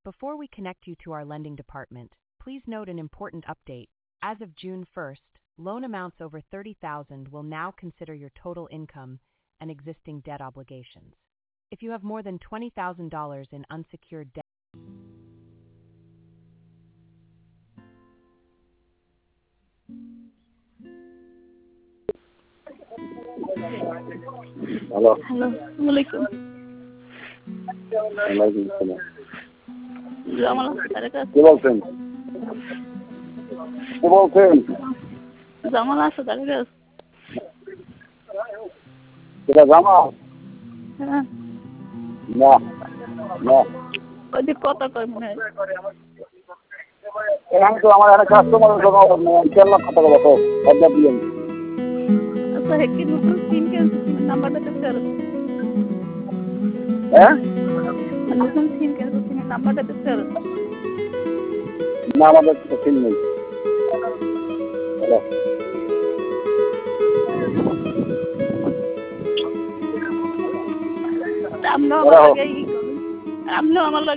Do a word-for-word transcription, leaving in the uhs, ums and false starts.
Before we connect you to our lending department, please note an important update. As of June first, loan amounts over thirty thousand dollars will now consider your total income and existing debt obligations. If you have more than twenty thousand dollars in unsecured debt, hello hello, আসসালামু আলাইকুম। ওয়ালাইকুম আসসালাম। জামাল আছে তার কাছে? কে বলছেন? কে বলছেন? জামাল আছে তার কাছে? এটা জামাল? হ্যাঁ। না না ওই যে কথা কয় মনে হয়। এখানে তো আমার একটা কাস্টমারের জমা কেলা কথা বলো তো একটা দিন। আচ্ছা কি নতুন সিম কিনছে, সিমের নাম্বারটা দিতে পারো? হ্যাঁ নতুন সিম কিনছে, সিমের নাম্বারটা দিতে পারো? না আমাদের তো সিম নেই। হ্যালো আপনিও আমার লাগে ই করুন, আপনিও আমার লাগে